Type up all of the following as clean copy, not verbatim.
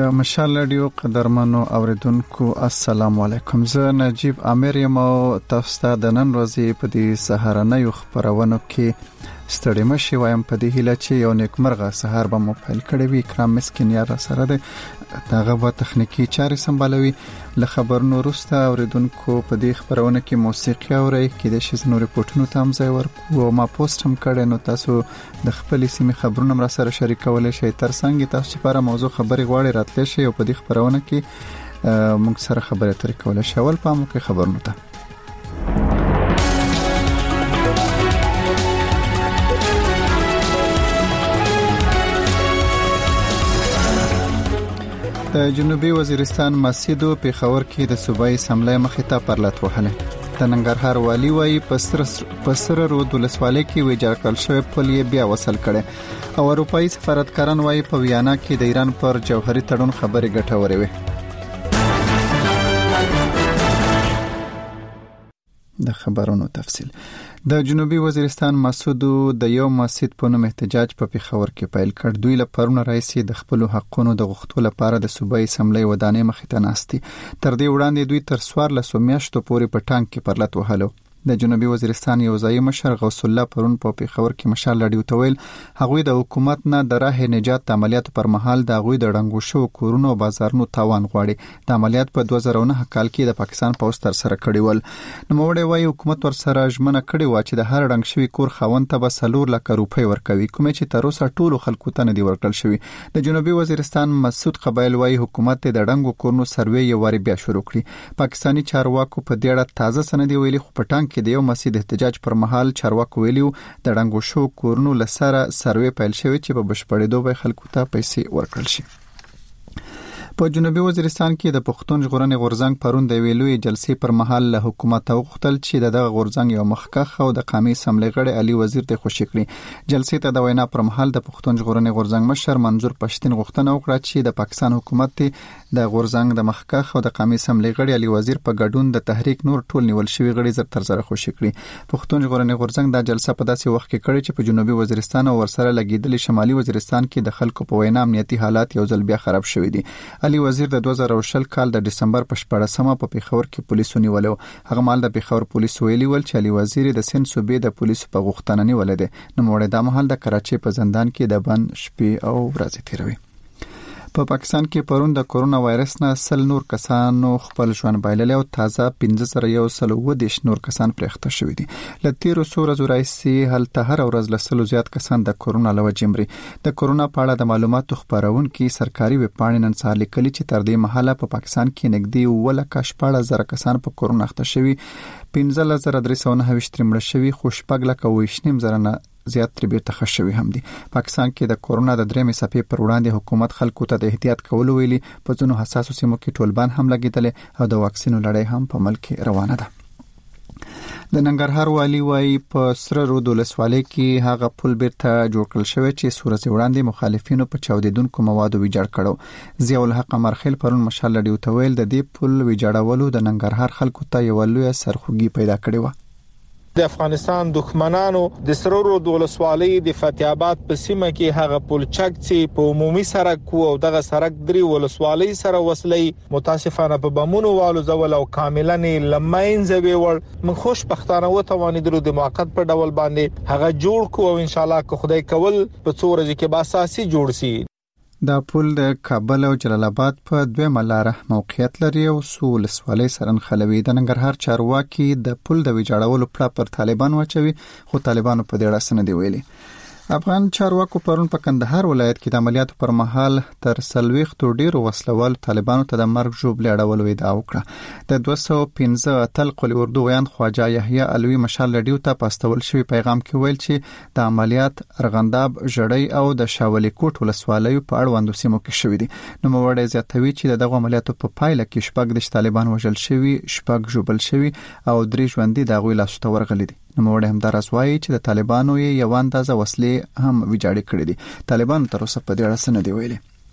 د مشال رادیو قدرمنو اوریدونکو السلام علیکم. زه نجیب امیر یم او تاسو ته د نن ورځې په دې سهارنۍ خبرونو کې ستړي مشي وایم په دې هیله چې یو نیکمرغه سهار به مو پیل کړی وي. کرام مسکین یار سره ده دغه په تخنیکی چارې سمبالوي. له خبرونو وروسته اوریدونکو په دې خبرونه کې موسیقي اوري کې د شیزنو ریپورتونو تام ځای ورکو او ما پوسټ هم کړی نو تاسو د خپل سیمې خبرونه مر سره شریکولای شئ. تر څنګه تاسو چې لپاره موضوع خبري غواړئ راتلی شئ او په دې خبرونه کې موږ سره خبرې اترې کولای شئ. اول پام وکړئ خبرونه ته. د جنوبي وزیرستان مسجدو پیښور کې د صوبایي اسمبلی مخې ته پرلط وهله. د ننګرهار والی وايي په سره رود ولسوالۍ کې ویجاړ کړل شوی پل یې بیا وصل کړي او اروپایي سفارتکاران وايي په ویانا کې د ایران پر جوهري تړون خبرې ګټورې وي. د خبرونو تفصیل. د جنوبي وزیرستان مسعودو د یو مسجد په نوم احتجاج په پیښور کې پیل کړ. دوی له پرونه راځي د خپل حقونو د غوښتلو لپاره د صوبایي اسمبلی ودانې مخې ته ناستي. تر دې وړاندې دوی تر 14 میاشتو پورې په ټانک کې پرلط وهلو. د جنوبي وزیرستان یو ځای مشر غوث الله پرون په پیښور کې مشال رادیو ته ویل هغوی د حکومت نه د راه نجات عملیاتو پر مهال د هغوی د ډنګو شو کورونو او بازارونو تاوان غواړي. د عملیات په 2009 کال کې د پاکستان پولیس تر سره کړی ول. نو موړی وايي حکومت ور سره ژمنه کړې و چې د هر ډنګ شوی کور خاوند ته به 4 لک روپۍ ورکوي کوم چې تر اوسه ټولو خلکو ته نه دی ورکړل شوی. د جنوبي وزیرستان مسعود قبایل وايي حکومت د ډنګو کورونو سروې یو واری بیا شروع کړی. پاکستانی چارواکو په دې اړه تازه سند ویلي خو په ټانک کې د یو مسجد احتجاج پر مهال چارواکو ویلو د ډنګو شو کورونو لسره سروې پیل شوی چې په بشپړېدو به خلکو ته پیسې ورکړل شي. په جنوبي وزیرستان کې د پښتون ژغورنې غورځنګ پرون د ویلوې جلسې پر مهال له حکومت غوښتل چې دغه غورځنګ یو مخکخ او د قومي اسمبلی غړي علي وزیر ته خوشی کړي. جلسې ته د وینا پر مهال د پښتون ژغورنې غورځنګ مشر منظور پښتين غوښتنه وکړه چې د پاکستان حکومت د غورځنګ د مخکخ او د قومي اسمبلی غړي علي وزیر په ګډون د تحریک نور ټول نیول شوی غړي زر تر زر خوشی کړي. پښتون ژغورنې غورځنګ د جلسه په داسې وخت کې کړي چې په جنوبي وزیرستان او ورسره لګیدل شمالي وزیرستان کې د خلکو په وینا امنیتي حالات یو ځل بیا خراب شوی دي. علي وزیر د 2020 کال د دسمبر په 14مه په پیښور کې پولیسو نیولو. هغه مال د پیښور پولیسو ویلي ول چې علي وزیر د سند صوبې د پولیسو په غوښتنه نیولې ده. نو موړی د مهال د کراچۍ په زندان کې د بند شپې او ورځې تیروي. په پاکستان کې پرون د کورونا وایرس نه 100 نور کسانو خپل ژوند بایلل او تازه 15,110 نور کسان پرېخته شوي دي. له تیرو څو ورځو راهیسې هلته هر ورځ له 100 زیات کسان د کورونا له وجې مري. د کورونا په اړه د معلوماتو خبرونکي سرکاري ویبپاڼې نن سهار لیکلي چې تر دې مهاله په پاکستان کې نږدې 14,000 کسان په کورونا اخته شوي، 15,329 مړه شوي، خو 4,29,000 زیات تر بیرته ښه شوي هم دي. پاکستان کې د کورونا د 3مې څپې پر وړاندې حکومت خلکو ته د احتیاط کولو ویلي. په ځینو حساسو سیمو کې ټولبان هم لګیدل او د واکسینو لړۍ هم په ملک کې روانه ده. د ننګرهار والی وايي په سره رود ولسوالۍ کې هغه پل بیرته جوړ کړل شوی چې سورځ وړاندې مخالفینو په چاودیدونکو موادو ویجاړ کړو. ضیاء الحق مرخیل پرون مشال رادیو ته ویل د دې پل ویجاړولو د ننګرهار خلکو ته یو لوی سرخوږی پیدا کړی و. د افغانستان دښمنانو د سره رود ولسوالۍ د فتح آباد په سیمه کې هغه پلچک چې په عمومي سړک او دغه سړک درې ولسوالۍ سره وصلې متاسفانه په بمونو والو زول او کاملا لماین زوی ور من خوشبختانه وتوانیدلو د موقت په ډول باندې هغه جوړ کو او ان شاء الله که خدای کول په څو ورځې کې به اساسي جوړ شي. دا پل د کابل او جلال آباد په 2 لاره موقعیت لري او سول ولسوالۍ سره نښلوي. د ننګرهار چارواکي د پل د ویجاړولو پړه پر طالبان واچوي خو طالبانو په دې اړه څه نه دی ویلي. افغان چارواکو پرون په کندهار ولایت کې د عملیاتو پر مهال تر 40 ډیرو وسلوال طالبانو ته د مرګ ژوبل اړولو ادعا وکړه. د 215 اتل قلی اردو ویاند خواجه یحیی علوی مشال رادیو ته پاستول شوی پیغام کې ویل چې د عملیات ارغنداب جړی او د شاولی کوټ ولسوالیو په اړوندو سیمو کې شوی دي. نو موړی زیاتوي چې دغه عملیاتو په پایله کې شپږ طالبان وژل شوی، شپږ ژوبل شوی او 3 ژوندۍ د غوی لاسته ورغلي دي. نو موړی هم در اسوایي چې د طالبانو یو اندازه وسلې هم ویجاړې کړې دي. طالبان تر اوسه په دې اړه څه نه دی ویلي.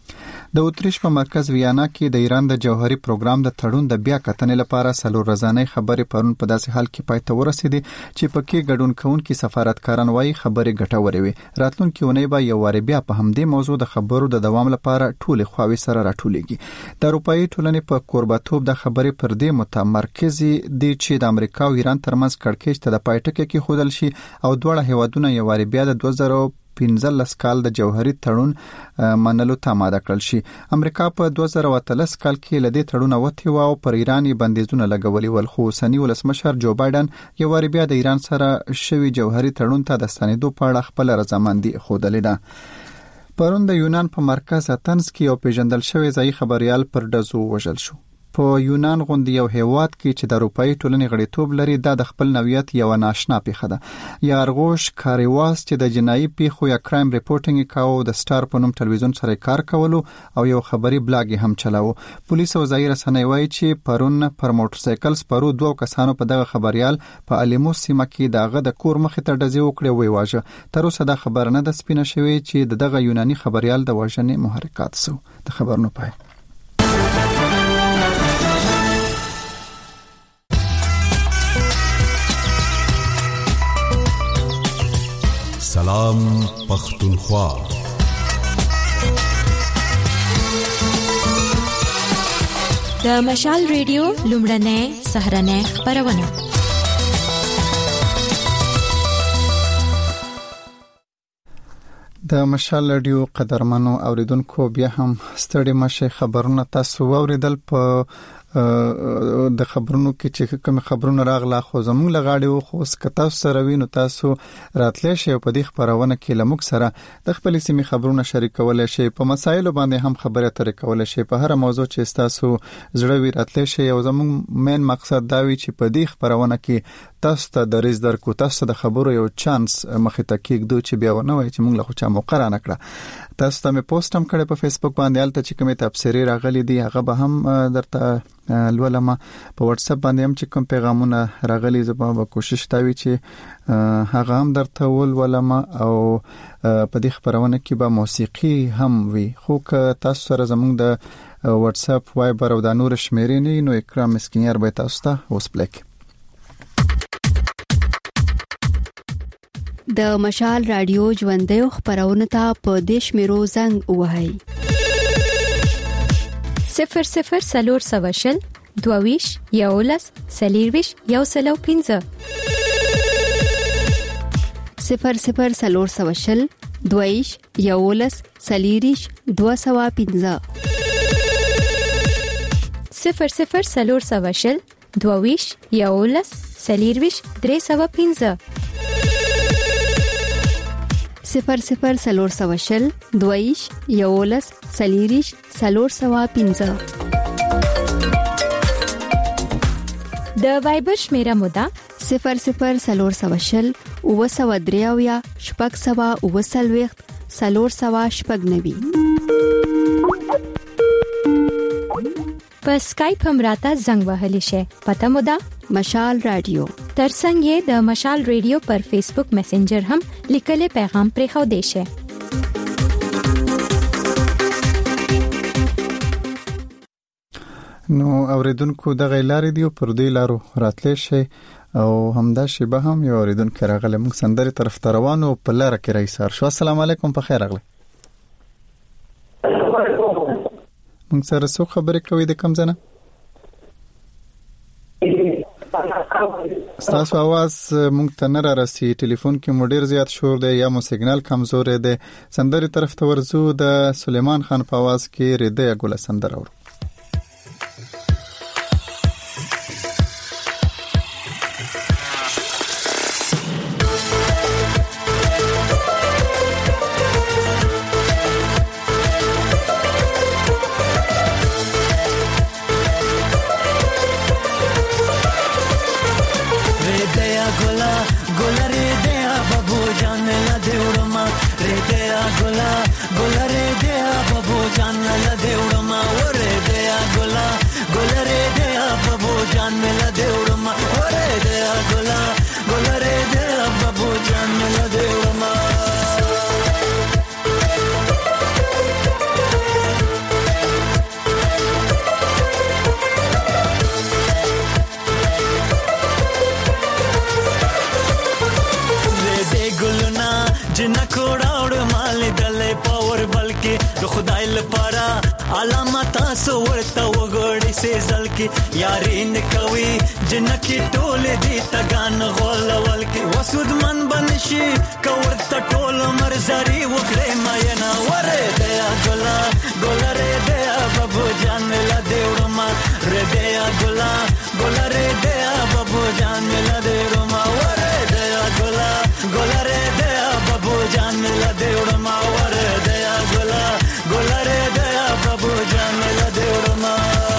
د اتریش په مرکز ویانا کې د ایران د جوهري پروګرام د تړون د بیا کتنې لپاره سلور ورځې خبرې پرون په داسې حال کې پای ته ورسېدې چې پکې ګډون کوونکي سفارتکاران وايي خبرې ګټورې وي. راتلونکي اونۍ به یو واری بیا په همدې موضوع د خبرو د دوام لپاره ټول خواوې سره راټولېږي. د اروپאי ټولنې په کورباتوب د خبرې پر دې متمرکزي دي چې د امریکا او ایران ترمنځ کړکېچ ته د پایټکه کې خودل شي او دواړه هیوادونه یو واری بیا د 2015 کال د جوهري تړون منلو ته آماده کړل شي. امریکا په 2013 کال کې لدې تړون وتی او پر ایران بندیزونه لګولي ول، خو سنی ولسمشر جو بایدن یو واری بیا د ایران سره شوی جوهري تړون ته د ستنېدو په اړه خپل رضامندي خوده. پرون د یونان په مرکز اتنز کې یو پیژندل شوی ځای خبريال پر ډزو وژل شو. په یونان غوندي یو هیواد کې چې د اروپאי ټولنې غړیتوب لري د خپل نوعیت یو ناشنا پیښه ده. یارغوش کاریواس چې د جنایي پیښو یا کرایم ریپورټینګ کاوه د سٹار په نوم ټلویزیون سره کار کولو او یو خبري بلاګ هم چلاوه. پولیس او ځای رسنۍ وایي چې پرون پر موټر سایکل سپارو دوه کسانو په دغه خبريال په الیموس سیمه کې دغه د کور مخې ته ډزې وکړې وی واژه. تر اوسه دا خبر نه ده سپینه شوی چې دغه یوناني خبريال د وژنې محرکات سو. د خبرونو پای سلام پختونخوا. د مشال ریډیو لومړنۍ سهرنۍ خبرونه. د مشال ریډیو قدرمنو اوریدونکو بیا هم ستړي مشه خبرونه تاسو اوریدل. په د خبرونو کې چې کوم خبرونه راغله خو زموږ لغاړي خو سکتا سره وینو تاسو راتلې شي په دې خبرونه کې لمک سره د خپل سیمه خبرونه شریکول شي، په مسایلو باندې هم خبره ترې کول شي، په هر موضوع چې تاسو زړه وی راتلې شي. او زموږ مین مقصد دا وی چې په دې خبرونه کې تاسو ته درز درکو، تاسو د خبرو یو چانس مخې ته کېږدو چې بیا ونه وای چې موږ له خو چا موقع را نکړه. تاسو ته مې پوسټ هم کړی په فیسبوک باندې، البته چې کومه تفسیری راغلي دي هغه به هم درته لولم. په واتس اپ باندې هم چې کوم پیغامونه راغلي زه به کوشش کوم چې هغه هم درته ولولم. او په دې خبرونه کې به موسیقي هم وي، خو که تاسو سره زموږ د واتس اپ وایبر او د نور شمیرې نه نو اکرام مسکینیار به تاسو ته وسپلک. د مشال رادیو ژوندۍ خبرونه ته په دیش میرو زنګ وهاي 00 سلور سواشل دوویش یولس سلیرویش یوسلو 15 00 سلور سواشل دوویش یولس سلیریش 215 00 سلور سواشل دوویش یولس سلیرویش 315 00 سلور سواشل دویش یولس سلیریش سلور سوا 15 د وایبر شمیره مودا 00 سلور سواشل او سوا دریاویا شپږ سوا او سلويخت سلور سوا شپږ نوي. په سکایپ هم راته زنګ وهلی شي، پته مودا مشال رادیو. ترڅنګ یې د مشال ریډیو پر فیسبوک میسنجر هم لیکلي پیغام پرې خو دی شي. نو اوریدونکو د غیلارې دی پر دوی لارو راتلې شي او همدا شی به هم یو اوریدونکو راغله موږ سندري طرف ته روانو په لار کې رئیسار شو. السلام علیکم، په خیر راغله. موږ سره څو خبرې کوي د کم زنه ستاسو आवाज مونږ ته نه راسي، ټلیفون کې مو ډیر زیات شور دی یا مو سیګنال کمزور دی. سندري طرف ته ورزو د سلیمان خان په आवाज کې ریده ګل سندر اور. علامات ورته وګړي سېزل کې یاري نکوي جنکی ټول دي تګان غول کې وسود من بنشي کورته ټول مرزري وکړې ماینا وره دیا ګلا ګلره دیا بابو جان ملا دیوړما ر دیا ګلا ګلره دیا بابو جان ملا دیوړما وره دیا ګلا ګلره دیا بابو جان ملا دیوړما وره دیا ګلا ګلره دیا بابو جان ملا دیوړما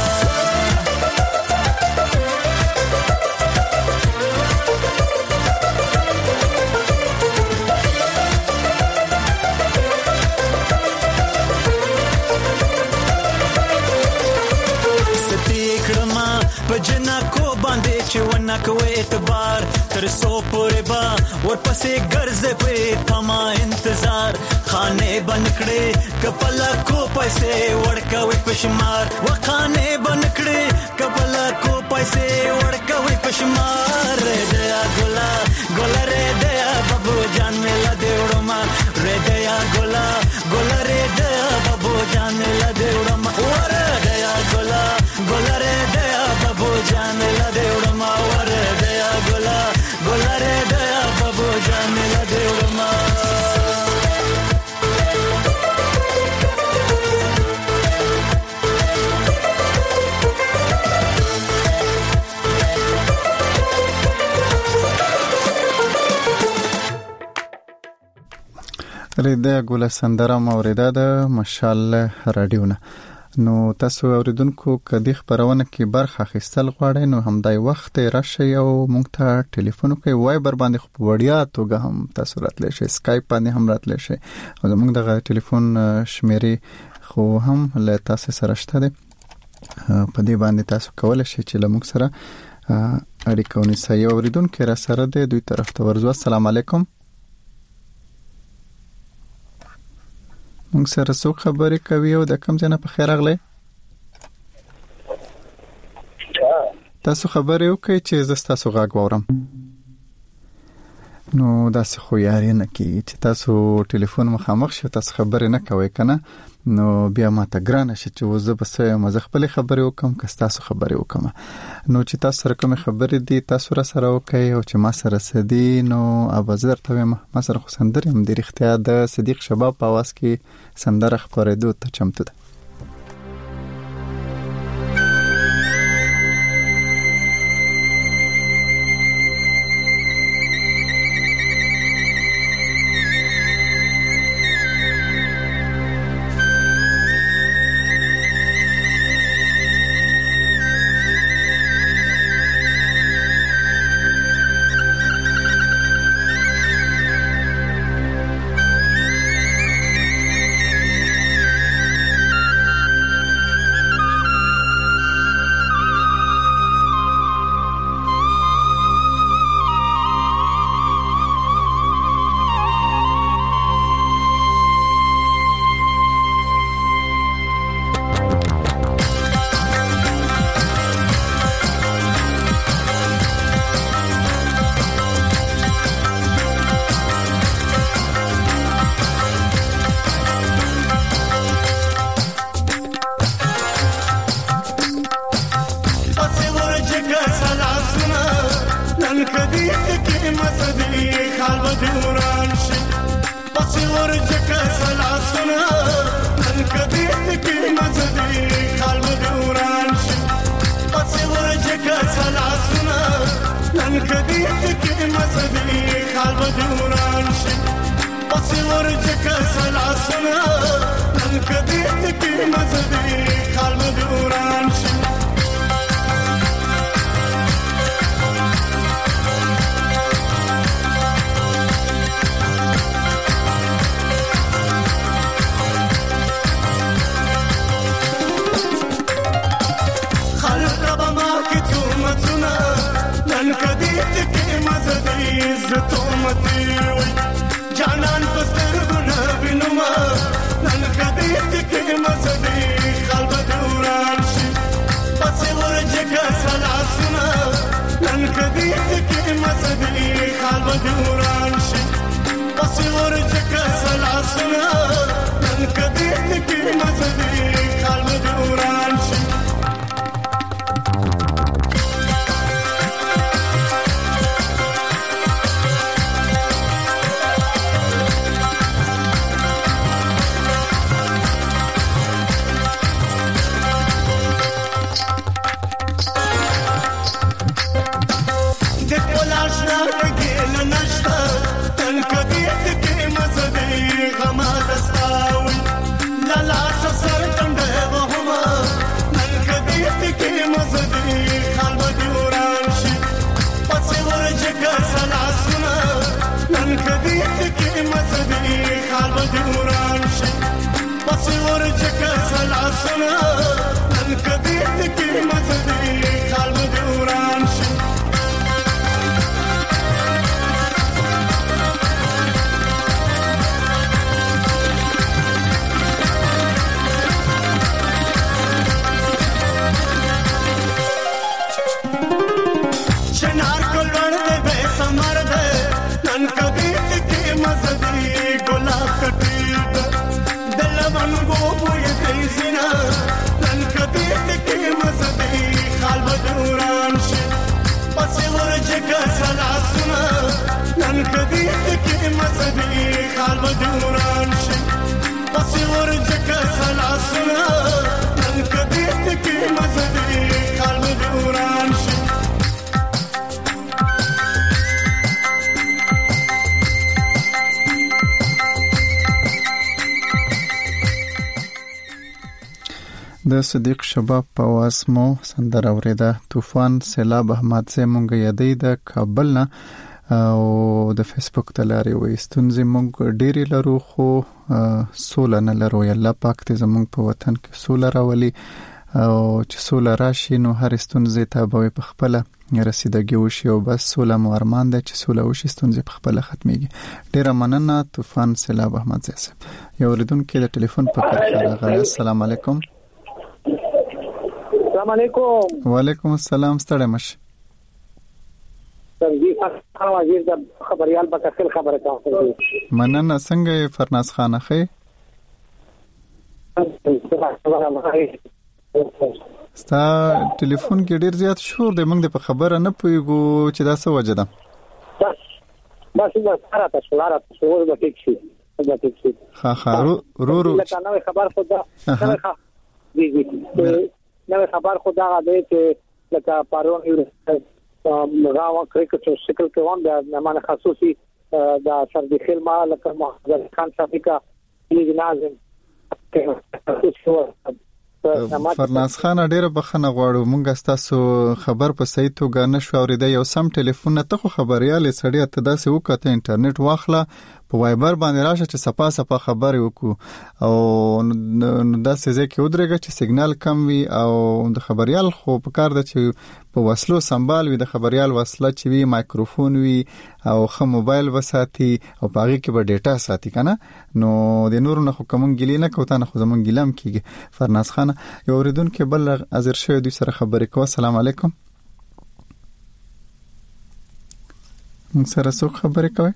پجنا کو باندې چې ونه کوي اعتبار تر سو پورې با ورپسې ګرځې په تما انتظار خانه بنکړې کپلا کو پیسې ورکوي پشمار وخانه بنکړې کپلا کو پیسې ورکوي پشمار دیا ګلا ګلا رے دیا بابو جان ملا دیوړما رے دیا ګلا ګلا رے دیا بابو جان ملا دیوړما ور دیا ګلا ګلا رے دیا بابو جان ملا دیوړما ور دیا ګلا ګلا رے دیا بابو جان ملا دیوړما ریده ګل سندره موریده د مشال رادیو نه نو تاسو اوریدونکو کدی خبرونه کې برخه اخیستل غواړئ نو همدای وخت راشي او مونږ ته ټلیفون کوي وایبر باندې خو وړیا توګه هم تاسو راتلی شئ سکایپ باندې هم راتلی شئ او موږ د ټلیفون شمیرې خو هم له تاسو سره شته دي په دې باندې تاسو کولای شئ چې له موږ سره اړیکه ونیسئ اوریدونکو را سره د دوی طرف ته ورځو السلام علیکم مونږ سره څو خبرې کوي او د کوم ځای نه په خیر راغلی تاسو خبرې وکړئ چې زه ستاسو غږ واورم نو داسې خو یاري نه کېږي چې تاسو ټلیفون مخامخ شئ تاسو خبرې نه کوئ که نه نو بیا ماته ګرانه شي چې اوس زه به څه یم زه خپلې خبرې وکړم که ستاسو خبرې وکړم نو چې تاسو سره کومې خبرې دي تاسو را سره وکړئ او چې ما سره څه دي نو به زه درته وایم ما سره خو سندرې هم دي رښتیا د صدیق شباب په اواز کې سندره خپرېدو ته چمتو ده Pasivor jaka salasuna nan kadi ki mazdi khal زینا نن کدی تکي مزدي خال بدوران شي پس ورجه سلاسنا نن کدی تکي مزدي خال بدوران شي پس ورجه سلاسنا نن کدی تکي مزدي خال بدوران شي د صدیق شباب په आवाज مو سندره اوریده. طوفان سیلاب احمد زه مونږ یادې د کابل نه او د فیسبوک تلاري وستونځي مونږ ډېری لرو خو سوله نه لرو. الله پاک دې زمونږ په وطن کې سوله راولي او چې سوله راشي نو هر ستونزې ته به په خپل رسیدګي وشي او بس سوله مو ارمان ده چې سوله وشي ستونزې په خپل ختميږي. ډېر مننه طوفان سیلاب احمد زه. یو ریدونکو د ټلیفون په کار راغلی. السلام علیکم. السلام علیکم. وعلیکم السلام. ستړی مشه. سنجي خواجه د خبريال بکاسل خبره کوم. مننه. څنګه فرناز خان اخی؟ ستا ټلیفون کې ډیر زیات شور دی. موږ د په خبره نه پوهیږو چې دا څه وجه ده. بس راته شور به ټیک شي. ها رو لکه نو خبر خدا جی نو خبر خدا غوډه چې لکه پارون مغاوه کرکټ شکل کې وان د نمانه خصوصي د سردي خلما لکه محمد خان صافیکا لیگ ناظم فرناز خان ډیره بخنه غواړو. مونږ تاسو خبر په صحیح توګه نشو اوریدای. یو سم ټلیفون ته خو خبرياله سړی ته داسې وکړه انټرنیټ واخله په وایبر باندې راشه چې صفه خبرې وکړو او داسې ځکه ودرېږي چې سیګنال کم وي او د خبريال خو په کار ده چې په وسلو سنبال وي. د خبريال وسله چې وي مایکروفون وي او خو موبایل وساتي او پاغي کې به ډیټا ساتي کنه. نو د نور نه خو کوم ګلی نه کوته نه خو زمون ګلم کیږي. فرناز خان یو ریدون کې بل حاضر شوی دوی سره خبرې کوه. السلام علیکم. موږ سره څو خبرې کوي؟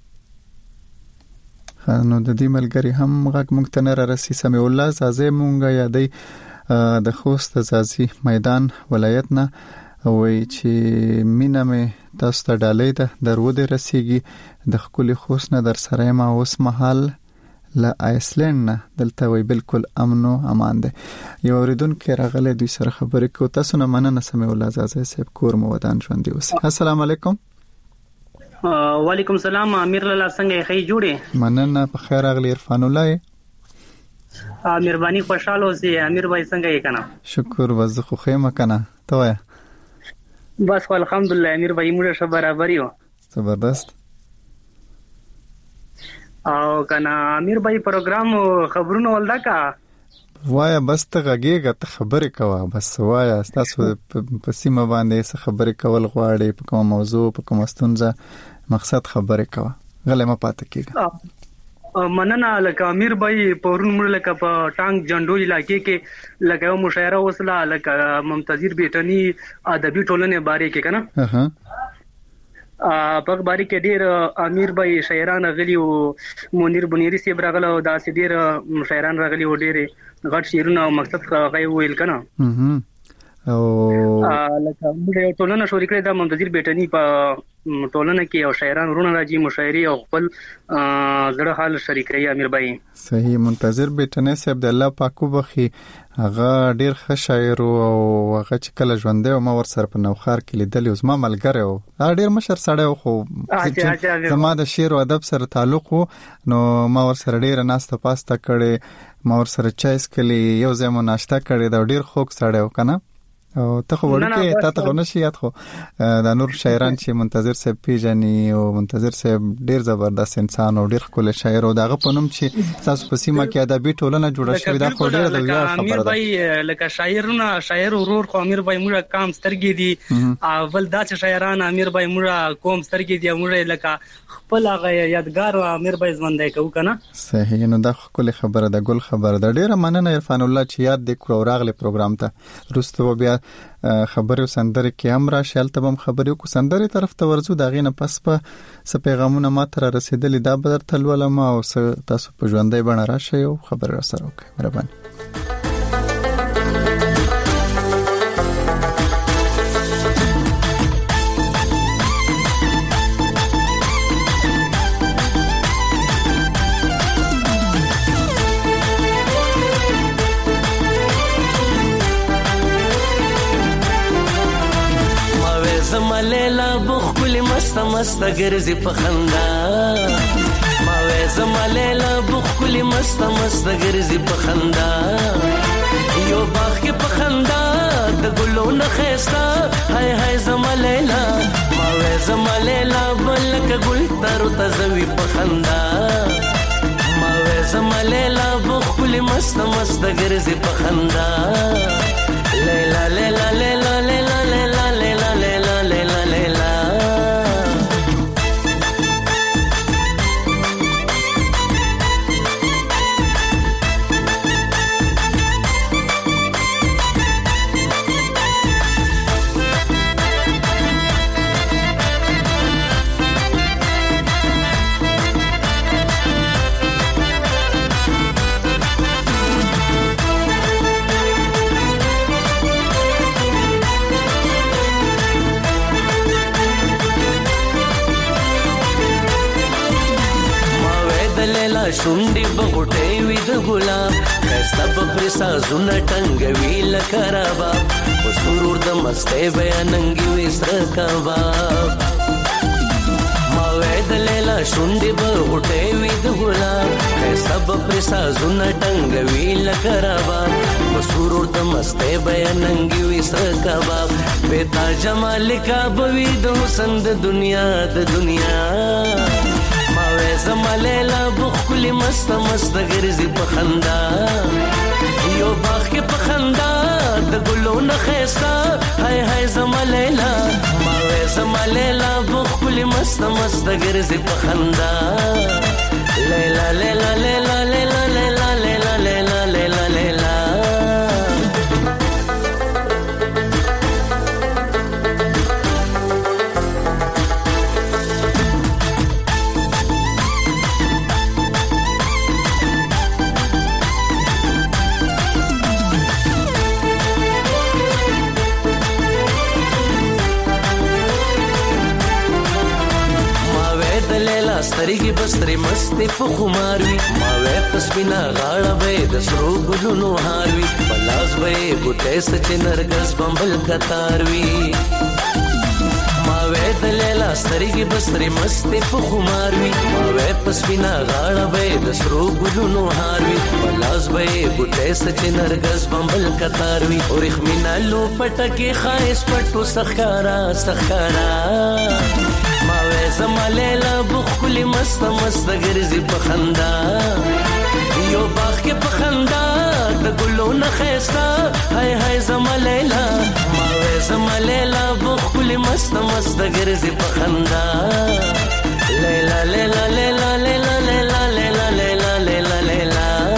نو د دې ملګری هم غږ مونږ ته نه راسي. سمي الله زازه مونږ یادې د خوست زازي میدان ولایت نه وای چې مینه مې تاسو ته ډالۍ ده درود رسیږي د خپل خوست نه در سره ما اوس محل لا آیسلند نه دلته وای بالکل امن او امان ده. یو اوریدونکو راغله دوی سره خبرې کو. تاسو نه مننه. سمي الله زازه صاحب کور مو ودان ژوند دی اوس. السلام علیکم. وعلیکم السلام. امیر الله څنګه خی جوړه؟ مننه په خیر اغلی. عرفان الله مهرباني خوشاله اوسې. امیر بھائی څنګه یې کنه؟ شکر وز خو خیمه کنه ته وای. بس الحمدلله امیر بھائی موږ شه برابر یو. زبردست. او کنه امیر بھائی پروګرام خبرونه ولدا کا وایا بس ته غږیږه ته خبرې کوه. بس وایا تاسو په سیمه باندې څه خبرې کول غواړي په کوم موضوع په کوم ستونزه مقصد خبرې کوه. غلې ما پاتې کیږي. مننه. لکه امیر بھائی پورن مړ لکه په ټانګ جندو علاقې کې لکه مشاعره وسله لکه ممتازیر بیٹنی ادبي ټولنې باره کې کنه په باره کې ډیر امیر بھائی شاعران غلي او منیر بنيري سي برغله او داسې ډیر شاعران راغلي او ډیر غټ شعرونه او مقصد غي ویل کنه. او لکه موږ یو ټولنه شروع کړې د ممتازیر بیٹنی په ټولنه کې او شاعران ورونه راځي مشاعري او خپل زړه حال شریکي امیر بھائی. صحیح. منتظر بیٹنی صاحب د الله پاکو بخي هغه ډیر ښه شاعر او هغه چې کله ژوند دی او ما ور سره په نوخار کې لیدل او زما ملګری او ډیر مشر سړی خو زما د شعر او ادب سره تعلق وو. نو ما ور سره ډیر ناسته پاسته کړي ما ور سره چایس کړي یو ځای مو ناشته کړي دا ډیر خوږ سړی و کنه. او ته خو ورته تا ته نشي یاد خو د نور شاعران چې منتظر صاحب پیژني او منتظر صاحب ډیر زبردست انسان او ډیر خپل شاعر او دغه پنوم چې تاسو په سیمه کې ادبي ټولنه جوړه شوې دا خو ډیر د ویاړ خبره ده. امیر بھائی لکه شاعر ورور خو امیر بھائی موږ کام سترګې دي اول دا چې شاعران امیر بھائی موږ کوم سترګې دي موږ لکه خپل هغه یادګار امیر بھائی ژوندۍ کوو کنه. صحیح. نو دا خپل خبره ده ګل خبره ده. ډیر مننه عرفان الله چې یاد دې کړو راغله پروګرام ته رستو بیا خبرو سندره کې امر شالته بم خبرو کو سندره طرف ته ورزو دا غینه پس په س پیغامونه ما تر رسیدلې دا بدر تلول ما او تاسو په ژوندۍ بڼه راشه یو خبر را سره وکړئ. مهرباني. زما لیلا بخکلی مست مست ګرځي په خندا ما وې زما لیلا بخکلی مست مست ګرځي په خندا یو باغ کې په خندا د ګلو نه خستا هاي هاي زما لیلا ما وې زما لیلا بلک ګل تر تزوي په خندا ما وې زما لیلا بخکلی مست مست ګرځي په خندا لیلا لیلا لیلا لیلا لیلا لیلا لیلا لیلا لیلا شونډې بغټې وي د ګلاب ښایسته به پرې سازونه ټنګوي لکه رباب په سرور د مستۍ بیا ننګي وي سره کباب ما وې د لیلا شونډې بغټې وي د ګلاب ښایسته به پرې سازونه ټنګوي لکه رباب په سرور د مستۍ بیا ننګي وي سره کباب بې تا جمال کا به وي د حسن د دنیا زما لیلا بخکلی مست مست ګرځي په خندا یو باغ کې په خندا د ګلو نه خستا هاي هاي زما لیلا ما وې زما لیلا بخکلی مست مست ګرځي په خندا لیلا لیلا لیلا لیلا لیلا لیلا لیلا لیلا لیلا سترګې بسترې مستې په خمار وي ما وې په سپینه غاړه به د سرو ګلونو هار وي په لاس به یې ګوتې سچې نرګس بمبل کتار وي ما وې د لیلا سترګې بسترې مستې په خمار وي ما وې په سپینه غاړه به د سرو ګلونو هار وي په لاس به یې ګوتې سچې نرګس بمبل کتار وي اورخمینا لو پټکې خایس پټو سخکارا ما وې زما لیلا بخکلی مست مست ګرځي په خندا یو باغ کې په خندا د ګلو نه خستا هاي هاي زما لیلا ما وې زما لیلا بخکلی مست مست ګرځي په خندا لیلا لیلا لیلا لیلا لیلا لیلا لیلا لیلا لیلا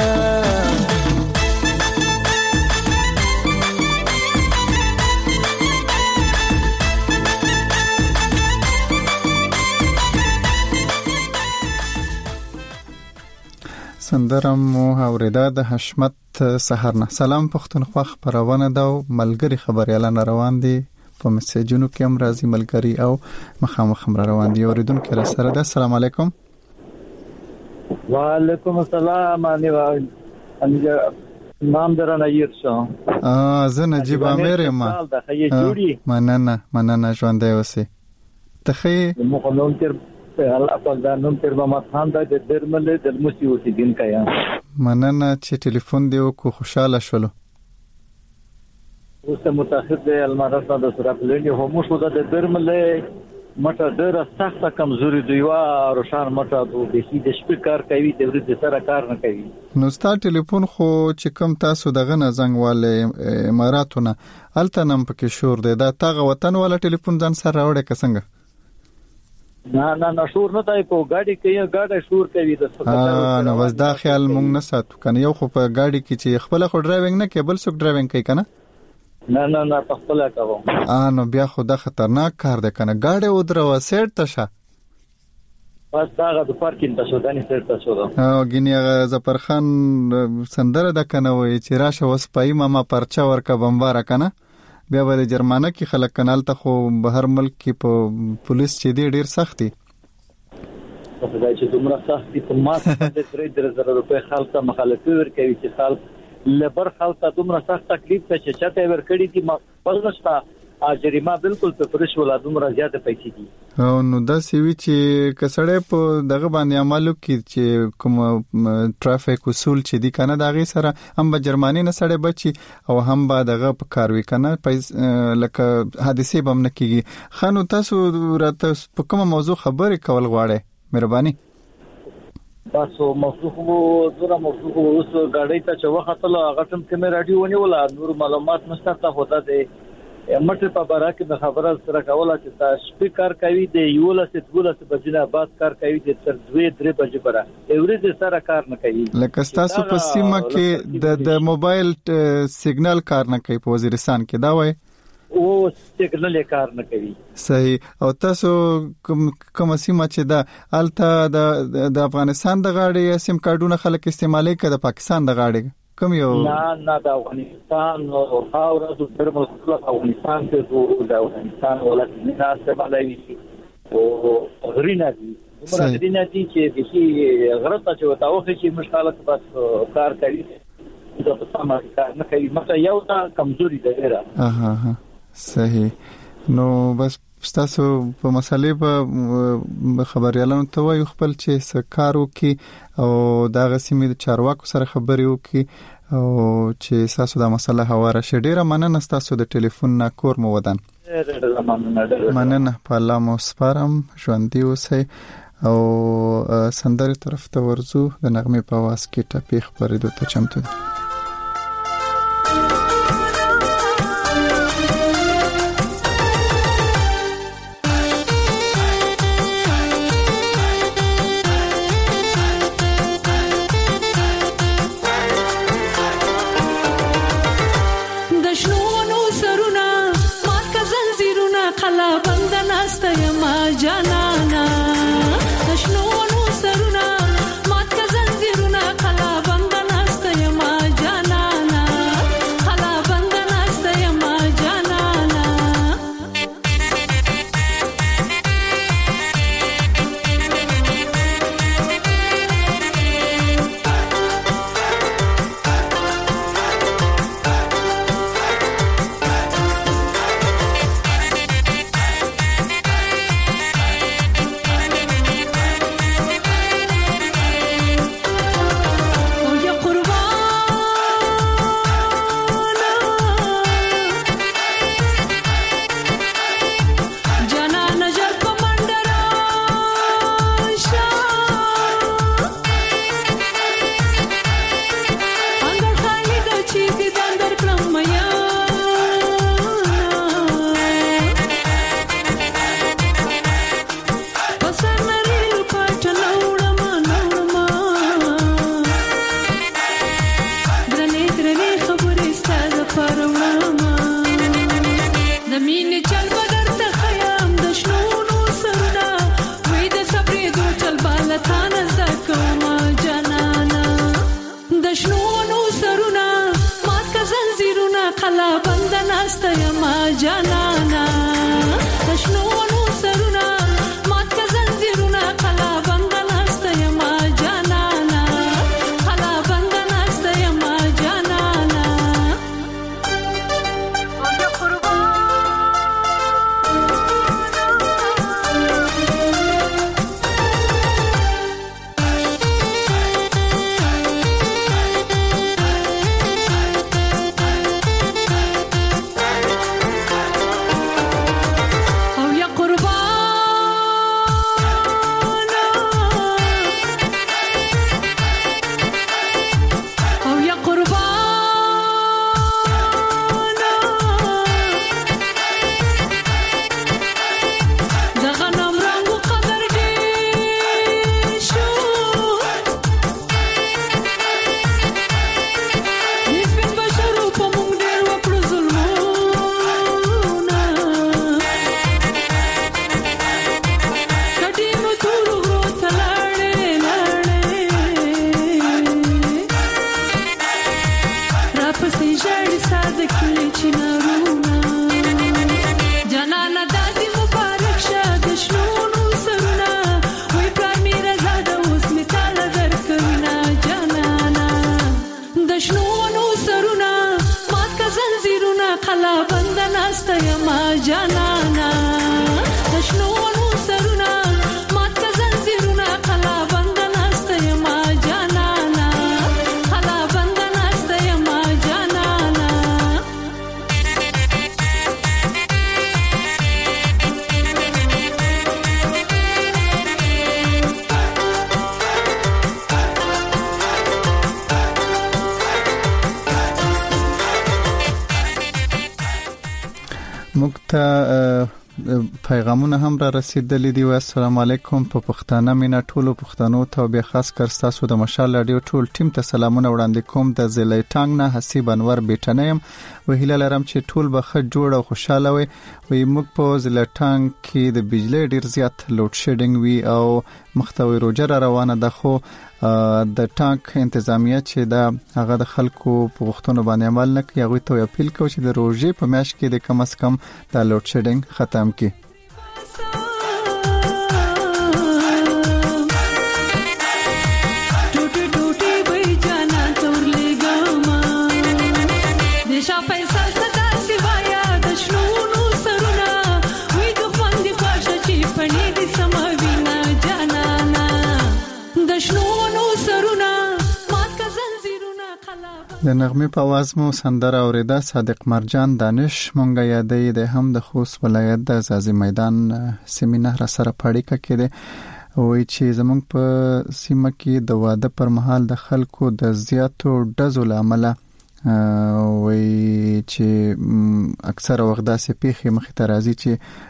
سندره مو اوریدا د حشمت سحرنه. سلام پښتونخوا خبرونه دا ملګری خبريالان روان دي په میسجونو کې هم راځي ملګری او مخامخ روان دي اوریدونکو را سره ده. السلام علیکم. وعلیکم السلام. نام درنه یرشو زه نجیب امیر ما مننه ژوندې اوسې تخې مخلون تر الله په ځانوم تر محمد خان د درمل د موسی اوسیدین کیا مننه چې ټلیفون دی او خوشاله شولو اوس متأخر دی المرات د سره پلنی هم شو د درمل مټه ډېره سخته کمزوري دی وا روشان مټه د هیڅ د شپې کار کوي د ورځې سره کار نه کوي. نو ستاسو ټلیفون خو چې کم تاسو دغه نه زنګ والے اماراتونه الته نم پکې شور دی دا تاغه وطن والا ټلیفون ځان سره راوړې کسنګ نه شور نه دی په گاډي کې گاډي شور کوي د نو بس دا خیال مونږ نه ساتو کنه یو خو په گاډي کې چې خپل خو ډرایوینګ نه کېبل څوک ډرایوینګ کوي کنه نه خپل کوم نو بیا خو دا خطرناک کار دی کنه گاډي ودرو سیټ تشه بس داغه د پارکینګ تاسو دانی سیټ تاسو غینی ظفر خان سندره د کنه وای چې راشه وس پای ما پرچا ورکا بمبار کنه بیا به جرمانه کې خلک کنال ته خو بهر ملک کې په پولیس چې دی ډیر سختي په دای چې دومره سختي په ما د 3000 روپے خالص مخالفت ورکوي چې خالص لبر خالص دومره سخت تکلیف ته چې چاته ورکړي دي ما پزنشتا جریمه بالکل په فرش ولادم را زیاته پیسې دي او نو دا سوي چې کسړې په دغه باندې عملو کې چې کوم ټرافیک اصول چې دي کنه دا غي سره هم به جرماني نه سړې بچي او هم به دغه په کاروي کنه لکه حادثه به نه کیږي. خانو تاسو راته په کوم موضوع خبرې کول غواړئ مهرباني؟ تاسو موضوع اوس غاډي ته چې وختل هغه ټم کې مې رادیو ونیولا نور معلومات نشته ته هوتا دي مټه په بارا کې د خبره سره کوله چې تاسو سپیکر کوي د یوله ستګوله بجنه بعد کار کوي د تر 2-3 بجې پره اورید سره کار نه کوي لکه تاسو په سیمه کې د موبایل سیګنال کار نه کوي په وزیرستان کې دا وای او سیګنال کار نه کوي صحیح. او تاسو کوم سیمه چې دا الته د افغانستان د غاړې سیم کارډونه خلک استعمالي کوي د پاکستان د غاړې کوم یو نه د افغانستان او خاورې د درملو افغانستان ته د افغانستان ولایت نه استعمالوي او غرینا دي غرینا دي چې د شي غرض چې وتاوخه چې مشکلات بس کار کوي دا په سمه کار نه کوي مته یو تا کمزوري ده ډیره. صحیح. نو بس تاسو په مسالې په خبريالانو ته وایو خپل چې سکارو کې او دا غسیمې د چارواکو سره خبرې وکي او چې تاسو دا مسله هواره شه. ډیره مننه تاسو د ټلیفون نه کور مو ودان. مننه په الله مو سپارم ژوندۍ اوسئ او سندرې طرف ته ورزو د نغمې په आवाज کې ټپي خبرې ته چمتو دي. موږ ته پیغامونه هم را رسیدلي دي. السلام علیکم په پښتانه مینا ټولو پښتنو ته به خاص کر تاسو د مشال رادیو ټول ټیم ته سلامونه وړاندې کوم. د ضلع ټانګ نه حسیب انور بیٹنیم وهیله لرم چې ټول به ښه جوړ او خوشاله وي. وي موږ په ضلع ټانګ کې د بجلی ډیر زیات لوډ شیډینګ وی او مختوي روجر روانه ده، خو د ټانک انتظامیه چې دا هغه د خلکو په غوښتنو باندې عمل نه کوي. هغه ته اپیل کوي چې د روزې په میاشت کې د کم از کم د لوډ شیډینګ ختم کړي. د نغمه په आवाज مو سندره اوریدا صادق مرجان دانش مونږه یادې د هم د خوست ولایت د زازي میدان سیمینار سره پاړیکه کړي وای چې زمونږ په سیمه کې د واده پر مهال د خلکو د زیاتو ډزو لامل وای چې اکثر وخت داسې پیښې مخ ته راځي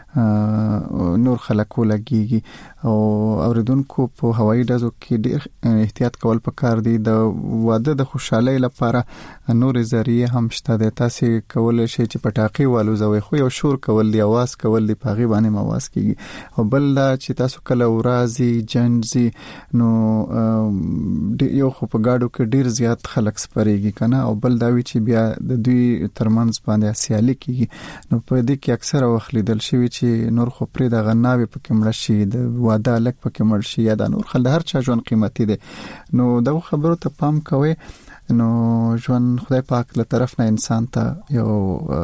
چې نور خلکو لګيږي او اوریدونکو په هوایي ډزو کې ډېر احتیاط کول پکار دي. د واده د خوشحالۍ لپاره نور ذریعہ هم شته د تاسو کول شي چې پټاقي والوزوي، خو یو شور کول دی، आवाज کول دی، پاغي باندې مواز کیږي. او بل دا چې تاسو کله ورازي جنزي نو یو خو په گاډو کې ډېر زیات خلک سپریږي کنه، او بل دا وی چې بیا د دوی ترمنځ باندې سیالي کیږي. نو په دې کې اکثر وخت لیدل شوی چې نور خو پرې د غناوي په کمړه شي، د واده لک په کمړ شي، یا د نور خل هر چا ژوند قیمتي دي. نو دا خبرو ته پام کوئ. نو ژوند خدای پاک له طرف نه انسان ته یو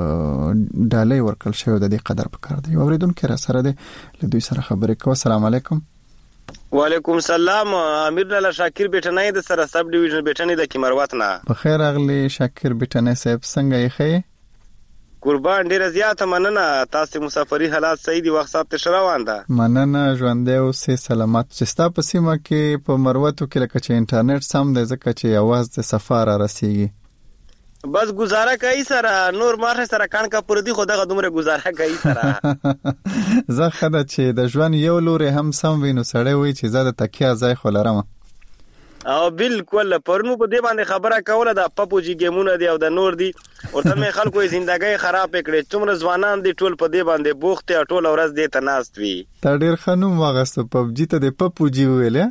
ډالۍ ورکړل شوی، د دې قدر پکار دی. اوریدونکو را سره دی له دوی سره خبرې کوو. السلام علیکم. وعلیکم السلام. امیر الله شاکر بیٹنای د سره سب ډیویژن بیٹنی د کیمروات نه. بخیر اغلی شاکر بیٹنای صاحب، څنګه یې خې؟ قربان ډیره زیاته مننه. تاسو مسافری حالات صحیح دي، وخت صاحب ته شروان ده. مننه، ژوندې اوسې، سلامات. چې ستا په سیمه کې په مروتو کې لکه چې انټرنیټ سم دی ځکه چې आवाज د سفر رسیږي. بس گزاره کوي سره، نور مارشه سره کان کا پر دي، خدای غدومره گزاره کوي سره. زه خدای چې د ژوند یو لوري هم سم وینو سړی وي چې زه د تکیا ځای خلرم. او بالکل پرنو په دې باندې خبره کوله د پپوجي گیمونه دی او د نور دی، ورته مې خلکو زندګۍ خراب کړې. څومره ځوانان دي ټول په دې باندې بوخت او ټول ورځ دې ته ناست وي. تا ډیر خنوم واغسته پپجي ته د پپوجي ویلې.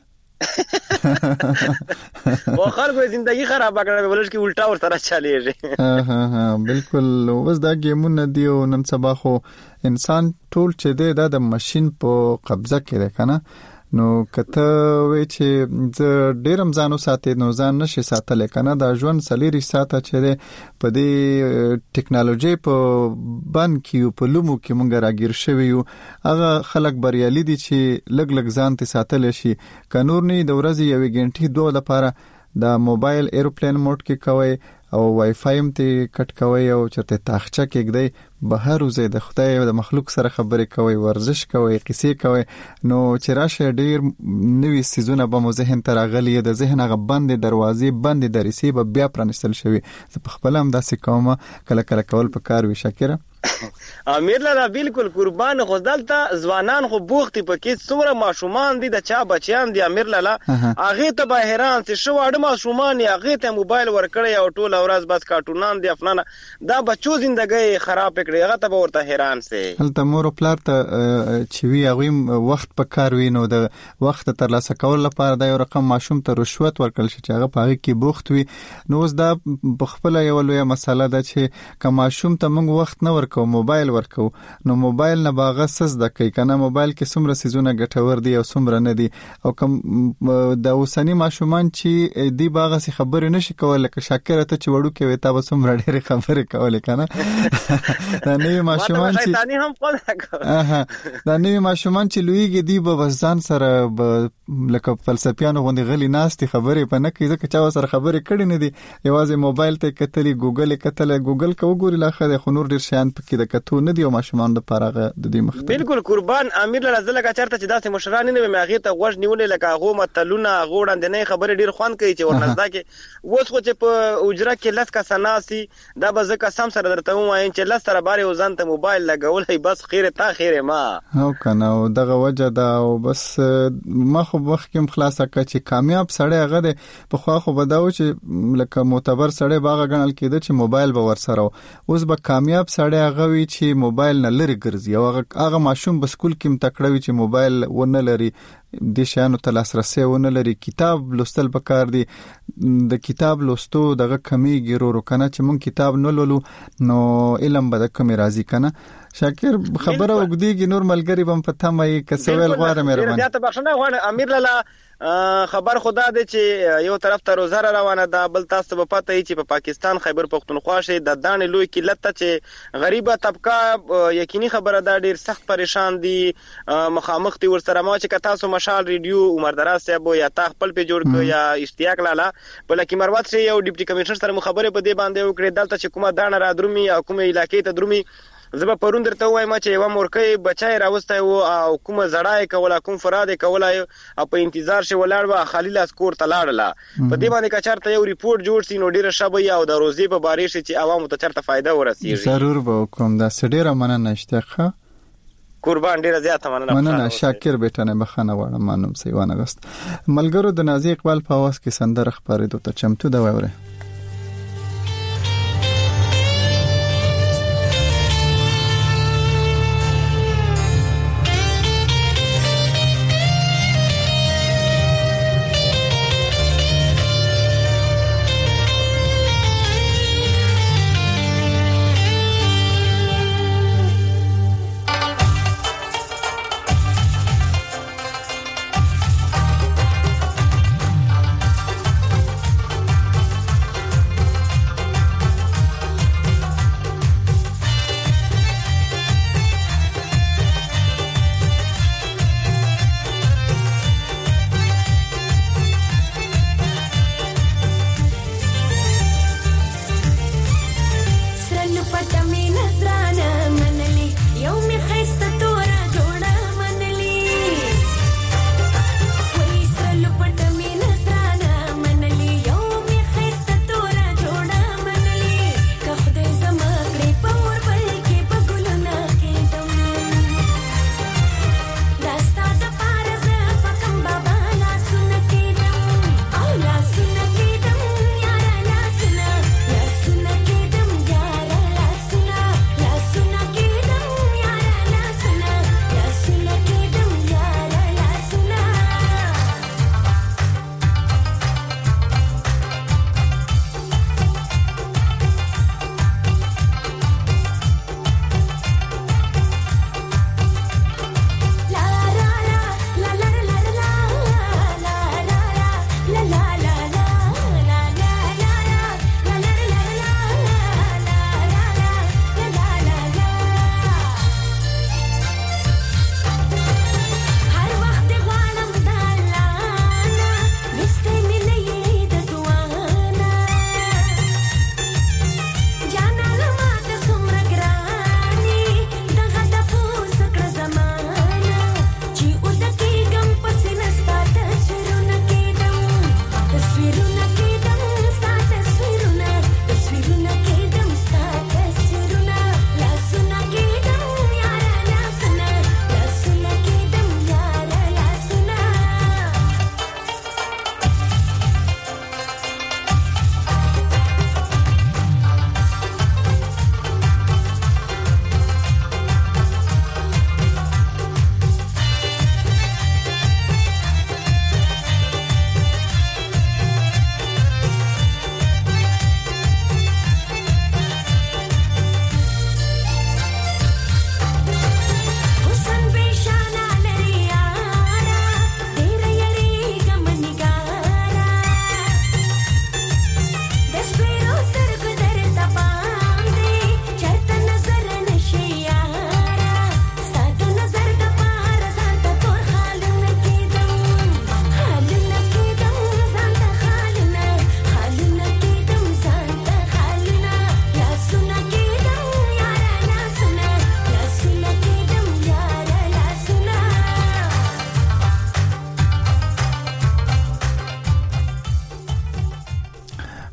او خلکو زندګۍ خراب کړې، ولش کې الټا ور سره چاليږي. ها بالکل. اوس دا گیمونه دی او نن سبا خو انسان ټول چې دی د ماشين په قبضه کې دی کنه. نو کته وی چې ز ډیرم ځانو ساتي نو ځان نشي ساتل کنه. دا ژوند سلیری ساته چې په دې ټکنالوژي په بن کې په لومو کې مونږ راګیر شوی یو. هغه خلک بریالي دي چې لګ لګ ځان ته ساتل شي. قانون نه د ورځې یوې غنټې دوه لپاره د موبایل ایروپلین موډ کې کوي او وای فای هم ته کټ کوي او چرته تاخچه کېږي بهر وزه د خدای او د مخلوق سره خبرې کوي، ورزش کوي، قصې کوي. نو چې راشه ډیر نوې سيزونه به مو ذهن ته راغلي، د ذهن هغه بند دروازې بند درسي به بیا پرانستل شوی. زه په خپل هم داسې کومه کله کله کول په کار وی. شکر امیر لاله بالکل قربان. خو دلته ځوانان خو بوختي پکې څومره ماشومان دي، د چا بچیان دي امیر لاله، هغه ته به حیران شي شو اړ ماشومان هغه ته موبایل ورکړي او ټول ورځ بس کارټونان دي افنانه. دا بچو زندګۍ خراب کړي، هغه ته ورته حیران سي. هلته مور او پلار ته چې وی هغه وخت په کار وینو د وخت تر لاسه کول لپاره د یو رقم ماشوم ته رشوت ورکړل شي چې هغه په هغه کې بوخت وي. نو اوس دا بخپل یو لوی مسله ده چې که ماشوم ته موږ وخت نه ورکو، موبایل ورکو، نو موبایل نه باغه سز د کوي کنه. موبایل کې څومره سيزونه ګټور دي او څومره نه دي. او کوم د اوسنی ماشومان چې دی باغه سي خبرې نشي کولای، که شاکر ته چې وړو کې وي تا به څومره ډېر خبرې کولې کنه. دا نوې ماشومان چې دا نوې ماشومان چې لویږي دی به ځان سره لکه فلسفیانو غوندي غلي ناستي خبرې په نه کوي، ځکه چې سره خبرې کړي نه دي. یوازې موبایل ته کتلې، ګوګل کتل، ګوګل کو ګوري لاخه د خنور ډیر شیان پکې د کتو نه دی او ماشومان د پارغه د دې مخ بالکل قربان امیر له زلګه چرته چې داسې مشران نه مې هغه ته غوښ نیولې لکه هغه متلونه غوړاند نه خبره ډیر خوان کوي چې ورنځدا کې اوس خو چې په اجره کې لس کا سناسي دا به زکه سم سره درته وایم چې لس سره باره وزن ته موبایل لګول هي بس خیره تا خیره ما او کنه او دغه وجه دا او بس ما خو مخکم خلاصه ک چې کامیاب سړی هغه د په خوا خو بداو چې لکه معتبر سړی باغ غنل کېده چې موبایل به ورسره اوس به کامیاب سړی هغه وی چې موبایل نه لري ګرځي او هغه ماشوم په سکول کې متکړوي چې موبایل ونه لري د شانو ته لاسرسي ونه لري کتاب لوستل پکار دي د کتاب لوستو دغه کمیږي ورو کنه چې مونږ کتاب نه لولو نو علم به د کمی راځي کنه شاکر خبره وګديږي نور ملګری بم پته مې کسویل غواړم مهرباني ته بخښنه غواړم امیر لاله خبر خدا دی چې یو طرف ته روزه روانه ده بل تاسو په پته چې په پاکستان خیبر پختونخوا شه د دانې لوی کلت چې غریبه طبقه یقیني خبره ده ډیر سخت پریشان دي مخامخ دي ورسره ما چې تاسو مشال ریډیو عمر دراز صاحب یا تا خپل په جوړ ک یا اشتیاق لاله بلکې مروت سره یو ډیپټي کمشنر سره خبره په دې باندې وکړه دلته چې کومه دانه را درومي او کومه علاقې ته درومي زبا پرون درته وایم چې یو مورکې بچای راوستای او کومه زړای کوله کوم فراد کوله او په انتظار شي ولاړ و خلیل اسکور تلاړله په دې باندې کچارته یو ریپورت جوړ سي نو ډیره شبي او د روزي په بارش چې عوامو ته چرته فائدہ ورسیږي ضرور به کوم دا سډیره مننه اشتیاقه قربان ډیره زیاته مننه شاکر بیٹانه بخنه واړه مانوم سیوان اگست ملګرو د نازي اقبال په आवाज کې سندره خبرې دوته چمتو دا وره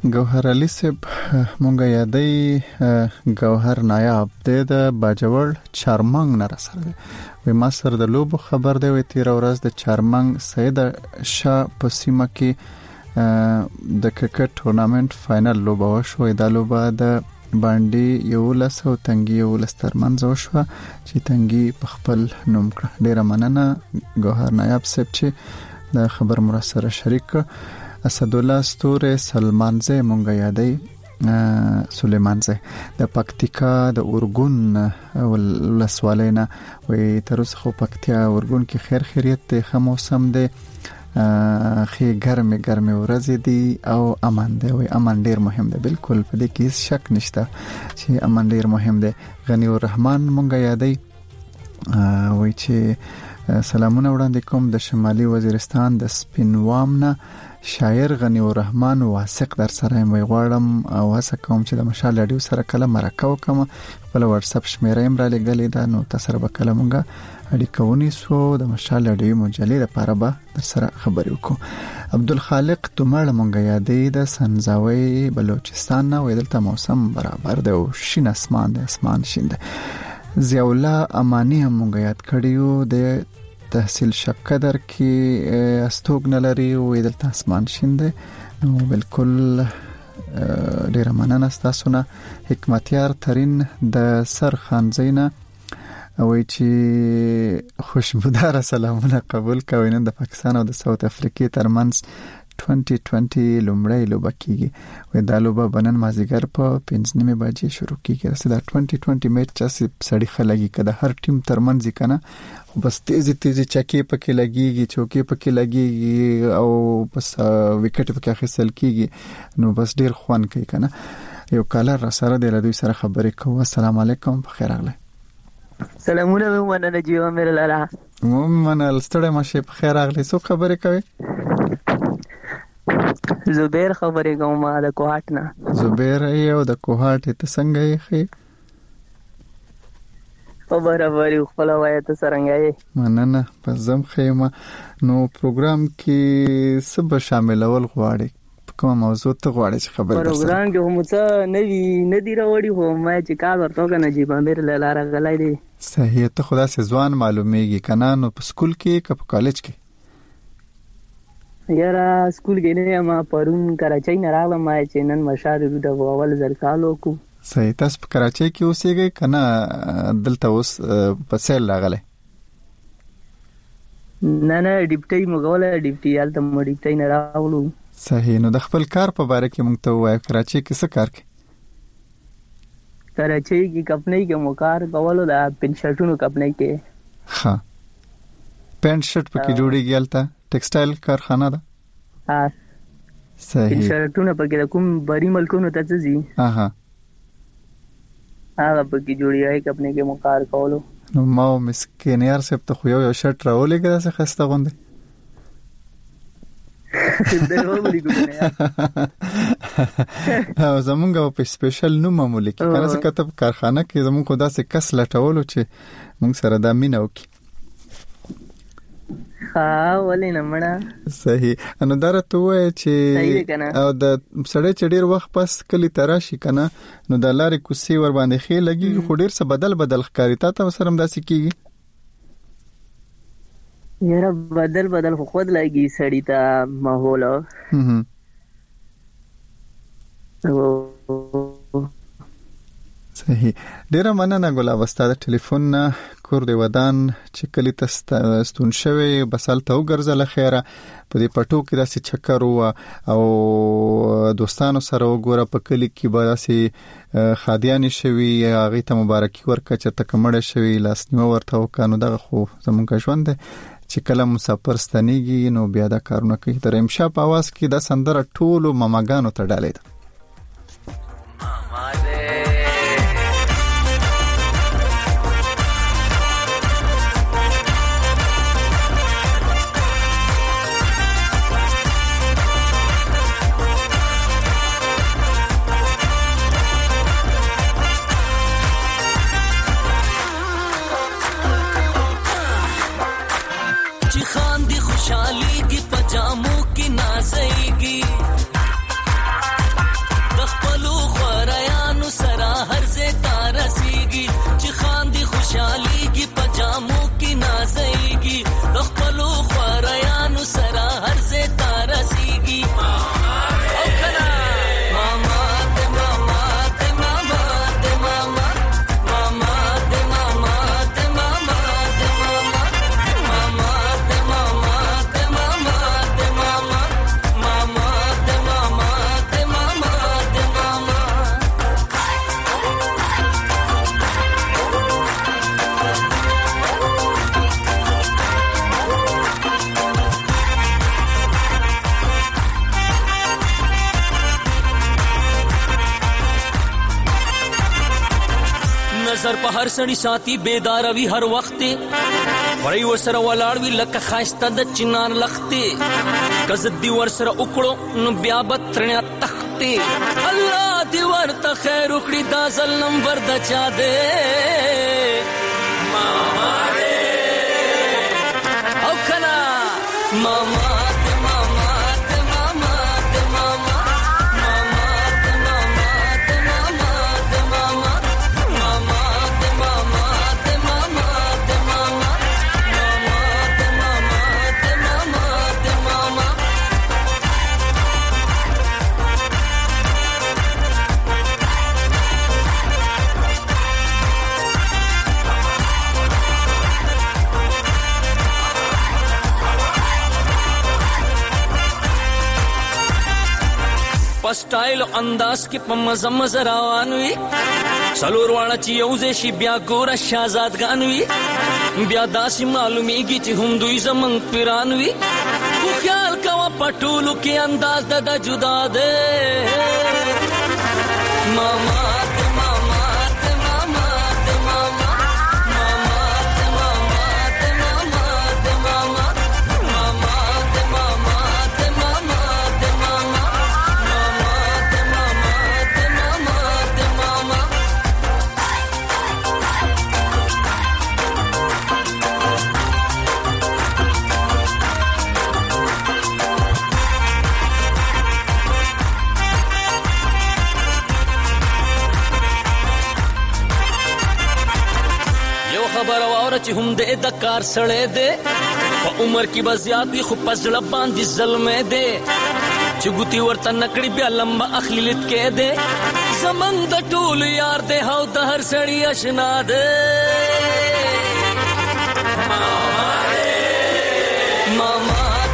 گوهر علي صاحب مونږه یادې گوهر نایاب د باجوړ چارمنګ نه رسېږي وي ما سره د لوبو خبر دی وي 13 ورځ د چارمنګ سید شاه په سیمه کې د کرکټ ټورنمنت فائنل لوبه وشو د لوبه د باندې یو لاسو تنګي یو لسترمنځ وشو چې تنګي په خپل نوم کړ ډیره مننه گوهر نایاب صاحب چې د خبر مرسره شریک اسد الله ستوره سلمان زه مونږه یادې سلیمان زه د پکتیکا د اورګون ولسوالینا وې تر اوسه خو پکتیا اورګون کې خیر خیریت ته موسم دی خې ګرمه ورځې دي او امان دی وې امان ډیر مهم دی بالکل په دې کې شک نشته چې امان ډیر مهم دی غنی الرحمن مونږه یادې وې چې سلامونه وړاندې کوم د شمالي وزیرستان د سپینوامنا شاعر غنی الرحمن واسق در سره مې غواړم او هڅه کوم چې د مشال اډیو سره کله مرکه وکم خپل واتس اپ شمیره هم را لګلې دا نو تاسو سره به کله مونږه اړیکه ونیسو د مشال اډیو مجلې لپاره به در سره خبرې وکړو عبدالخالق تمړ مونږه یادې د سنځاوي بلوچستان نه وې دلته موسم برابر دی او شین اسمان دی اسمان شین دی ضیاء الله امانی هم مونږه یاد کړیو د تحصیل شقدر کې استوګ نلري او دلته اسمان شینده نو بالکل ډیر مننه تاسو نه حکمتیار ترين د سر خان زینا او چې خوشبودار سلامونه قبول کوي نن د پاکستان او د ساوث افریقا ترمنځ 2020 لومړی لوبه کیږي وې دا لوبه بنن مازیګر په 5:30 بجې شروع کیږي دا 2020 میچ چې سړی خلګي کده هر ټیم ترمنځ کنه بس تیزی چکی پکې لګيږي چوکي پکې لګيږي او بس وکټ پکې اخیستل کیږي نو بس ډیر خوان کوي کنه یو کالر را سره د لدوی سره خبرې کوم السلام علیکم بخیر اغله سلامونه مونږ جیو مې لاله مونږ ستړی مشه بخیر اغله سو خبرې کوي زبیر خبرې کوم د کوهات نه زبیر یو د کوهات ته څنګه یې خبره وری خپل وایي ته څنګه یې مننه پزم خیمه نو پروګرام کې سب شامل اول غواړي کوم موضوع ته غواړي چې خبرې پروګرام کې هم څه ندی راوړي هو ما چې کار ورته کنه جی باندې لاره غلای دی صحیح ته خدا سي ځوان معلومیږي کنه نو په سکول کې که په کالج کې یاره سکول کې نه ما پرون کراچۍ نه راغلم ما چې نن مشاهده د اول ځل کالو کو صحیح تاسو په کراچۍ کې اوسېږئ کنه دلته اوس په سیل راغله نه ډیپټي مګوله ډیپټي حالت مو ډیپټي نه راغلو صحیح نو د خپل کار په اړه کې مونږ ته وایو کراچۍ کې څه کار کوي کراچۍ کې کپنۍ کې مو کار کولو دا پین شرټونو کپنۍ کې ها پین شرټ پکې جوړیږي البته ټیکسټایل کارخانه ده ها صحیح پین شرټونو پکې کوم بری ملکونو ته ځي هغه پکې جوړیږي کپنۍ کې مو کار کولو نو ما مسکینیار صاحب ته خو یو شرټ راولې کړه څه خسته غوندې زمونږ په سپیشل نو معمولی کې کنه څه کتاب کارخانه کې زمونږ خدا سه کس لټولو چې مونږ سره د مینه وکي ولې نه مړه صحیح انو درته وای چې او د سړی چې ډیر وخت پس کلی تراشي کنه نو د لارې کوسي ور باندې خې لګي خو ډیر څه بدل ښکاری تا سره داسې کیږي یاره بدل خو خود لګي سړی ته ماحول صحیح ډیر مننه ګل اوستا د ټلیفون کور دی ودان چې کلی تستون شوی بسال ته وګرځله خیره په دې پټو کې داسې چکر او دوستانو سره وګوره په کلی کې به داسې خادیانی شوی هغه ته مبارکي ورکړه چې تکمړه شوی لاسنیو ورته وکانو دغه خو زمونږ ژوند چې کله مسافر ستنیږي نو بیا دا کارونه کوي تر امشا په आवाज کې د سندره ټولو مماګانو ته ډالې ده نظر په هر سړی ساتي بیدار وي هر وخت وړي ورسره ولاړ وي لکه خاسته د چنار لختې کزد دی ورسره وکړو نو بیا بترنه تختې الله دی ورته خیر وکړي دا ځل نمبر د چا دې ماما دې او کنا ماما سټایل انداز کې په مزه مزه روان وي څلور واړه چې یوځای شي بیا ګوره شهزادګان وي بیا داسې معلومیږي چې هم دوی زمونږ پیران وي خو خیال کوه په ټولو کې انداز د جدا دی ماما چې هم دې د کار سړې دې په عمر کې بزیاتي خو پزړه باندې ظلمې دې چې ګوتی ورته نکړي بیا لمبا اخلي لټ کې دې زمنګ د ټول یار دې هاو د هر سړی آشنا دې ماما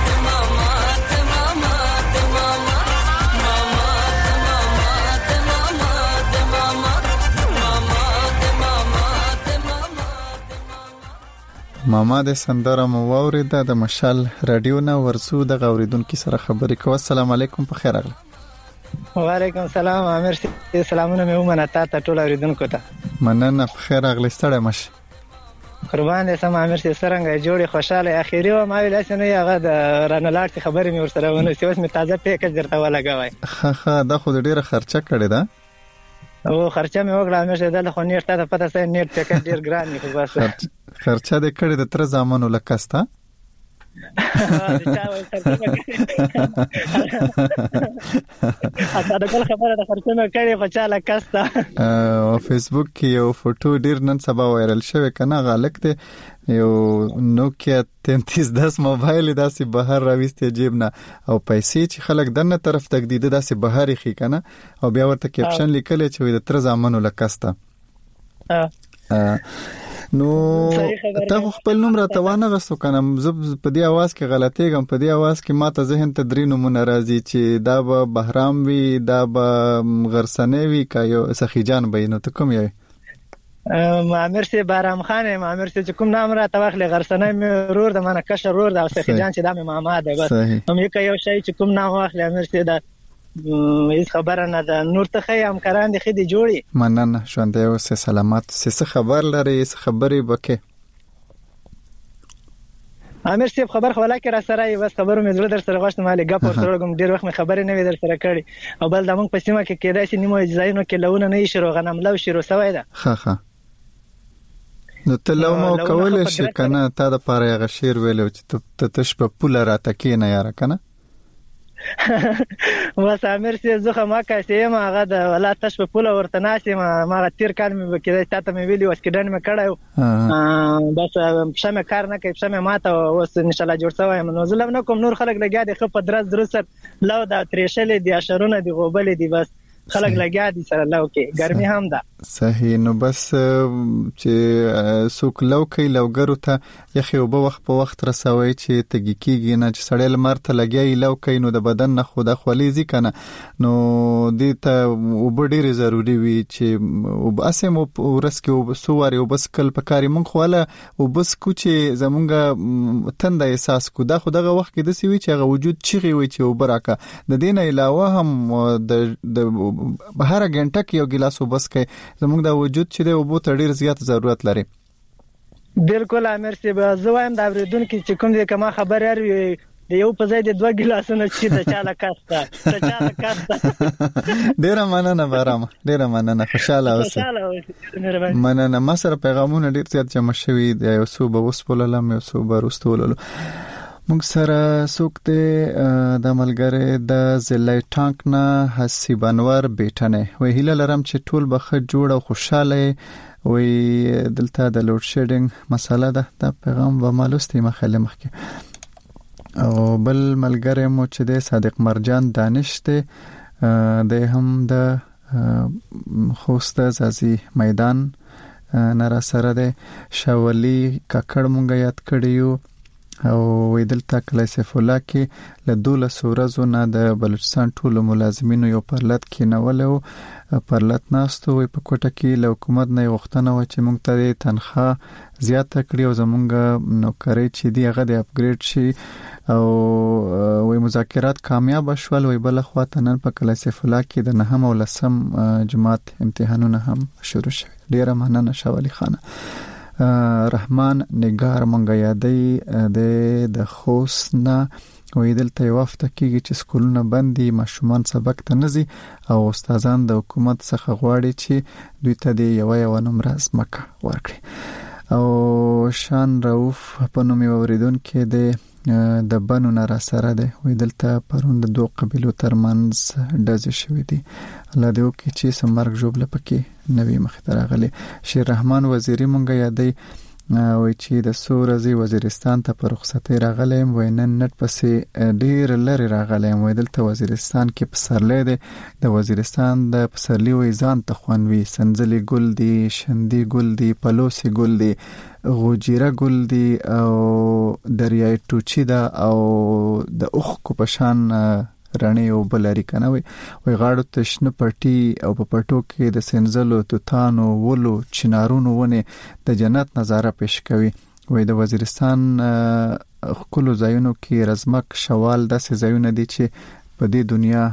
ماما د سندره مو واوریده د مشال رادیو نه ورسو د غوریدونکو سره خبرې کوم. السلام علیکم په خیر اغله. وعلیکم السلام امیر سي سلامونه مې ومنه تا ټول اوریدونکو ته مننه په خیر اغله ستړی مش قربان دې سم امیر سي څنګه جوړي خوشاله اخیری و ما ویل اسنه هغه د رانلاټ خبرې مې ورسره ونه سی اوس مې تازه پیکج درته ولګوي ها دا خو ډیره خرچه کړې ده او خرچه مې وکړه امیر سي د خو نیټ ته پته سي نیټ پیکج ډیر ګران دی خو بس خرچه دې کړې د تر زامنو لکستا اته دا خبره د خرچه مې کړې خو چاله کستا او فیسبوک کې یو فوټو ډیر نن سبا وایرل شوی کنه غلط دی یو نوکیا 3310 موبایل داسې بهر راويستي جیب نه او پیسې چې خلک دنه طرف تک دي داسې بهر خي کنه او بیا ورته کیپشن لیکل چې د تر زامنو لکستا نو ته خپل نوم راته وانه غسو کنه زب په دې आवाज کې غلطیږم په دې आवाज کې ماته ذهن ته درې نمونه راځي چې دا به بهرام وي دا به غرسنه وي کایو سخیجان بینو ته کوم یې مامر سي بارام خان مامر سي کوم نام راته واخلې غرسنه مې رور د مانه کشر رور د سخیجان چې د مې ماما ده بس هم یو شی چې کوم نام واخلې امر سي دا هیڅ خبره نه ده نور ته خې همکاران دي خې دي جوړي مننه ژوند یو سه سلامات سه خبر لري سه خبرې بکه امیر صاحب خبر خلا کې را سره بس خبرو مې زړه در سره غوښتم مالي غپ ورته کوم ډیر وخت مې خبرې نه وې در سره کړې او بل د موږ په سیمه کې کېدای شي نیمه ځایونو کې لونه نه شي غنم لو شي سوي ده ها نو ته لو مو کول شي کنه تا د پاره غشیر ویلو چې ته تش په پوله راته کې نه یاره کنه وس امیر سي زخه ما کاسه ما هغه د ولا تش په پوله ورته ناسي ما تیر کال مې کېدای ته مې ویلی وس کډن مې کړه بس شمه کار نه کوي شمه ماته اوس ان شاء الله جوړ سوای نو ظلم نه کوم نور خلک لګیا دي خپ درز درسر لو دا تریشل دي اشرونه دي غوبل دي بس خلک لګیا دي سره لو کې ګرمي هم ده صحیح نو بس چې سوق لو کې لوګرو ته یخي او په وخت رسوي چې تګی کیږي نه چې سړی لمر ته لګیای لو کې نو د بدن نه خو د خولې ځکنه نو دې ته وبډيري ضروری وي چې وباسم ورس کې وسواري وبس کل پکاري مونږ خواله وبس کو چې زمونږه تند احساس کو دا خو دغه وخت کې د سوي چې غو وجود چیغي وي چې وبراکه د دین علاوه هم د بهر غنټه کې یو ګلاس وبس کې زموږ د وجود چې د اوبو ته ډیر زیات ضرورت لري. بالکل امیر سی به زوایم د اوریدونکو چې کوم دې کما خبر یاري د یو په ځای د 2 ګلاسونه چې د چاله کاسته ډیره مننه بارام، ډیره مننه، خوشاله اوسه. مننه. ما سره پیغامونه ډیر زیات جمع شوي دي، یو څو به وسپولم یو څو به رستولل. موږ سره سوکته د ملګری د ضلع ټانک نه حسیب انور بیٹنه وی هیله لرم چې ټول بخښ جوړ او خوشاله وی. دلته د لوډ شیډینګ مساله ده، د پیغام و مالوستي مخاله مخکې. او بل ملګری مو چې د صادق مرجان دانش ته د هم د خوست زازي میدان نرا سره د شاولي ککړ مونږ یاد کړیو او ویدلته کله سیف الله کې له 12 ورځو نه د بلوچستان ټولو ملازمینو یو پرلط کې نولو پرلط ناستو وي په کوټه کې له حکومت نه غوښتنه و چې موږ ته تنخواه زیاته کړي او زمونږ نوکری چې دی هغه د اپګریډ شي او وي مذاکرات کامیاب شول. وي بل خو ته نن په کله سیف الله کې د 9 او 10 جماعت امتحانونه هم شروع شوه. ډیره مننه شاولي خان. رحمان نگار مونږه یادې د خوست نه ویدل ته وفته کېږي چې سکولونه بندي، ماشومان سبق ته نزي او استادان د حکومت څخه غواړي چې دوی ته د یو نمبر ځمکه ورکړي. او شان رؤف په نوم اوریدونکو د بنو نرا سره ده ویدل ته پرون د 2 قبیلو ترمنځ ډزې شوې دي. الله دې وکړي چې سمرګ جوړ لپاره نوې مخ ته راغلي. شیر رحمان وزیری مونږه یادې وای چې د سورزي وزیرستان ته پر رخصتي راغلم وینن نت پسې ډیر لري راغلم. ویدلته وزیرستان کې پسرلې ده د وزیرستان د پسرلی وې ځان ته خوانوي، سنځلي ګل دي، شندي ګل دي، پلوسي ګل دي، غوجيره ګل دي او دریای ټوچی ده او د اوخ کو پشان رڼې او بلاري کنه وي غاړو تشنه پټي او په پټو کې د سنځلو توتانو ولو چنارونو ونه د جنت نظاره پېښ کوي. وي د وزیرستان خپل ځایونو کې رزمک شوال د ځایونه دي چې په دې دنیا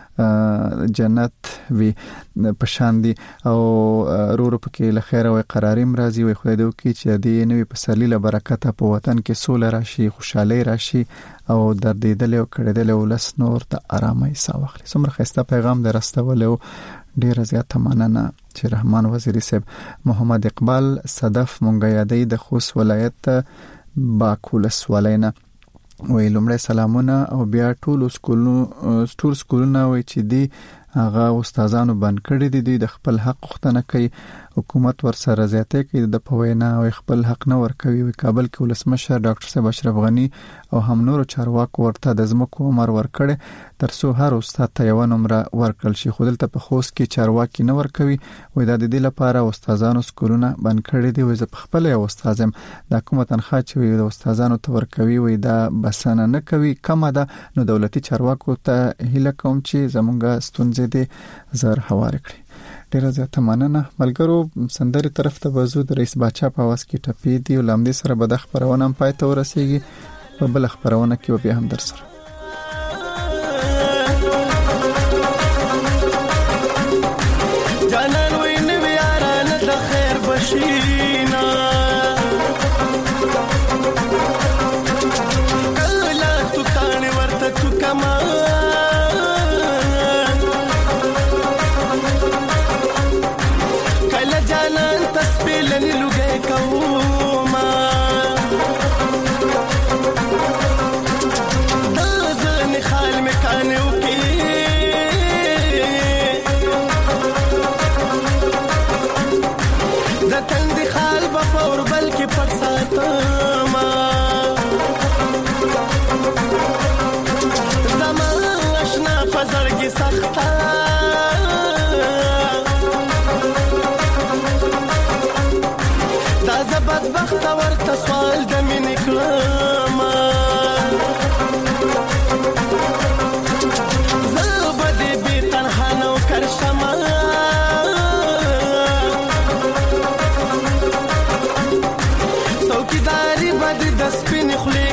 جنت وی پشان دي او رورو پکې له خیر او قراریم راځي. وي خدای دې وکړي چې دې نوې پسرلی له برکته په وطن کې سول راشي، خوشحالي راشي او دردیدل او کړهدل ولس نور ته آرامي ساوخلي. څومره خسته پیغام درستول او ډیر زیات مننه چې رحمان وزیری صاحب. محمد اقبال صدف مونږه یادې د خوست ولایت باکولس ولینا وی لومړی سلامونه او بیا ټول سکولونه وی چې دی هغه استادانو بند کړی دي د خپل حق غوښتنه کوي، حکومت ورسره زیاته کوي د پوینا او خپل حق نه ورکوي. وی کابل کې ولسمشر ډاکټر صاحب اشرف غنی او هم نور چارواکو ورته د ځمکو عمر ورکړي ترڅو هر استاد ته یو نمبر ورکړل شي. خو دلته په خوست کې چارواکي نه ورکوي. وی د دې لپاره استادانو سکولونه بند کړی دي. وی زه په خپل یو استادم د حکومت تنخواه چې وی د استادانو ته ورکوي وی دا بسنه نه کوي کمه ده. نو دولتي چارواکو ته هیله کوم چې زمونږه ستونزې دې زر حواله کړي. ډیره زیاته مننه. ملګرو سندري طرف ته وزو د رئیس باچا په واس کې ټپې دی او لامدې سره به د خبرونه هم پای ته ورسیږي. په بل خبرونه کې بیا هم در سره جانان ویني یارانه د خیر بشینا کله تو کانه ورته تو کما کله جانان تسبیلنی لګې کوما دزنی خال مکانه وکي د تند خال په اور بلکې پټ ساتما زمان آشنا پزړګي سخته دا زبد بخت ورته سوال د مینې کلمه زبد به تنها نو کرشمه څوکیداری بد د سپین خلی